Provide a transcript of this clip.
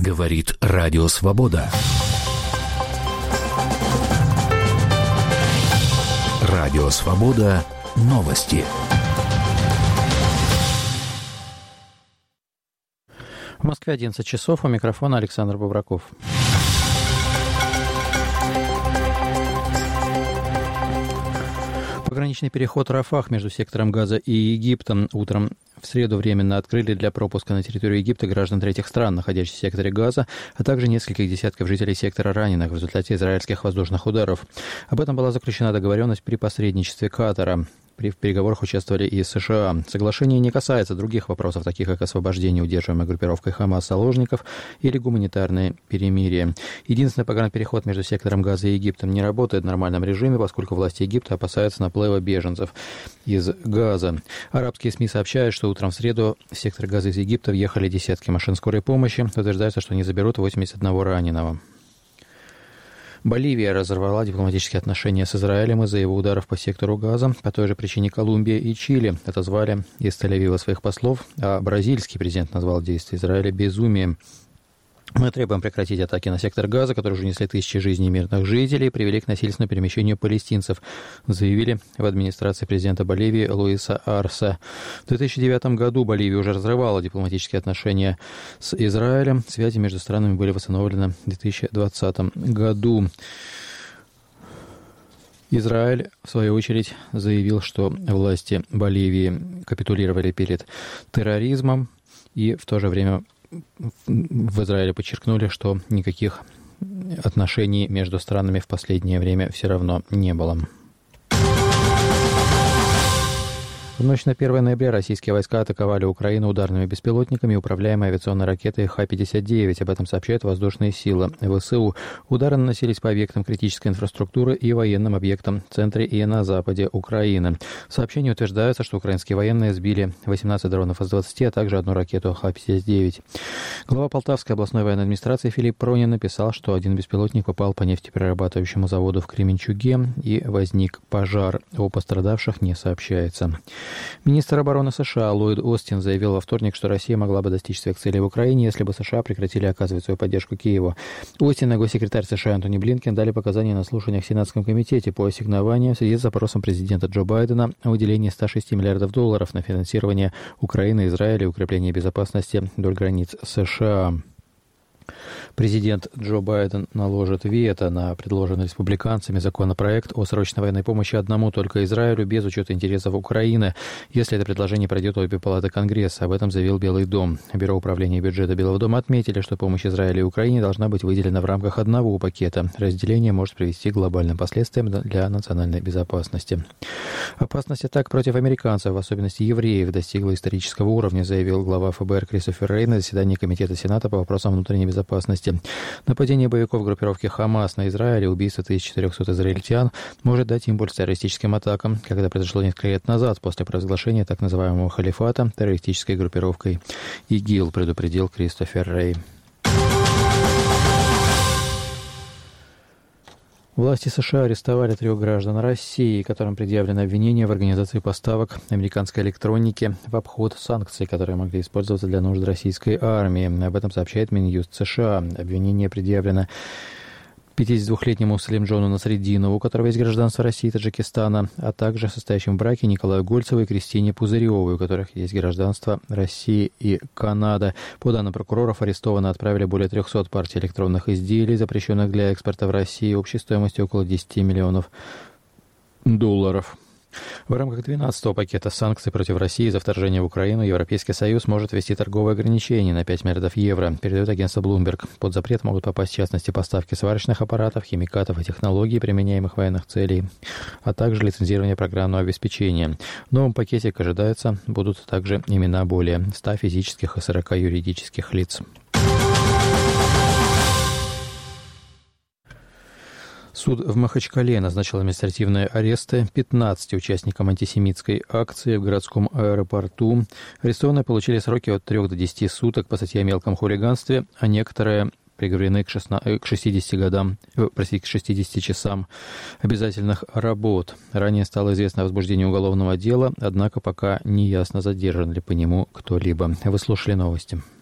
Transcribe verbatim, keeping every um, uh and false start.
Говорит Радио Свобода. Радио Свобода. Новости. В Москве одиннадцать часов. У микрофона Александр Бобраков. Пограничный переход Рафах между сектором Газа и Египтом утром в среду временно открыли для пропуска на территорию Египта граждан третьих стран, находящихся в секторе Газа, а также нескольких десятков жителей сектора раненых в результате израильских воздушных ударов. Об этом была заключена договоренность при посредничестве Катара. В переговорах участвовали и США. Соглашение не касается других вопросов, таких как освобождение удерживаемой группировкой Хамас заложников или гуманитарное перемирие. Единственный погранпереход между сектором Газа и Египтом не работает в нормальном режиме, поскольку власти Египта опасаются наплыва беженцев из Газа. Арабские СМИ сообщают, что утром в среду в сектор Газа из Египта въехали десятки машин скорой помощи. Утверждается, что они заберут восемьдесят одного раненого. Боливия разорвала дипломатические отношения с Израилем из-за его ударов по сектору Газа. По той же причине Колумбия и Чили отозвали из Тель-Авива своих послов, а бразильский президент назвал действия Израиля безумием. Мы требуем прекратить атаки на сектор Газа, которые уже несли тысячи жизней мирных жителей и привели к насильственному перемещению палестинцев, заявили в администрации президента Боливии Луиса Арса. В две тысячи девятом году Боливия уже разрывала дипломатические отношения с Израилем. Связи между странами были восстановлены в две тысячи двадцатом году. Израиль, в свою очередь, заявил, что власти Боливии капитулировали перед терроризмом, и в то же время в Израиле подчеркнули, что никаких отношений между странами в последнее время все равно не было. В ночь на первое ноября российские войска атаковали Украину ударными беспилотниками, управляемой авиационной ракетой Х пятьдесят девять. Об этом сообщают воздушные силы ВСУ. Удары наносились по объектам критической инфраструктуры и военным объектам в центре и на западе Украины. В сообщении утверждается, что украинские военные сбили восемнадцать дронов из двадцати, а также одну ракету Х пятьдесят девять. Глава Полтавской областной военной администрации Филипп Пронин написал, что один беспилотник попал по нефтеперерабатывающему заводу в Кременчуге и возник пожар. О пострадавших не сообщается. Министр обороны США Ллойд Остин заявил во вторник, что Россия могла бы достичь своих целей в Украине, если бы США прекратили оказывать свою поддержку Киеву. Остин и госсекретарь США Антони Блинкен дали показания на слушаниях в Сенатском комитете по ассигнованию в связи с запросом президента Джо Байдена о выделении ста шести миллиардов долларов на финансирование Украины, Израиля и укрепление безопасности вдоль границ США. Президент Джо Байден наложит вето на предложенный республиканцами законопроект о срочной военной помощи одному только Израилю без учета интересов Украины, если это предложение пройдет обе палаты Конгресса. Об этом заявил Белый дом. Бюро управления бюджета Белого дома отметили, что помощь Израилю и Украине должна быть выделена в рамках одного пакета. Разделение может привести к глобальным последствиям для национальной безопасности. Опасность атак против американцев, в особенности евреев, достигла исторического уровня, заявил глава эф бэ эр Кристофер Рей на заседании Комитета Сената по вопросам внутренней безопасности. Нападение боевиков группировки Хамас на Израиль и убийство тысячи четырехсот израильтян может дать импульс террористическим атакам, как это произошло несколько лет назад после провозглашения так называемого халифата террористической группировкой ИГИЛ, предупредил Кристофер Рей. Власти США арестовали трех граждан России, которым предъявлено обвинение в организации поставок американской электроники в обход санкций, которые могли использоваться для нужд российской армии. Об этом сообщает Минюст США. Обвинение предъявлено пятидесятидвухлетнему Салим Джону Насреддинову, у которого есть гражданство России и Таджикистана, а также состоящим в браке Николаю Гольцеву и Кристине Пузыревой, у которых есть гражданство России и Канады. По данным прокуроров, арестованно отправили более трехсот партий электронных изделий, запрещенных для экспорта в Россию, общей стоимостью около десяти миллионов долларов. В рамках двенадцатого пакета санкций против России за вторжение в Украину Европейский Союз может ввести торговые ограничения на пять миллиардов евро, передает агентство Bloomberg. Под запрет могут попасть, в частности, поставки сварочных аппаратов, химикатов и технологий, применяемых в военных целей, а также лицензирование программного обеспечения. В новом пакете, как ожидается, будут также имена более ста физических и сорока юридических лиц. Суд в Махачкале назначил административные аресты пятнадцати участникам антисемитской акции в городском аэропорту. Арестованные получили сроки от трёх до десяти суток по статье о мелком хулиганстве, а некоторые приговорены к шестидесяти годам, простите, к шестидесяти часам обязательных работ. Ранее стало известно о возбуждении уголовного дела, однако пока не ясно, задержан ли по нему кто-либо. Вы слушали новости.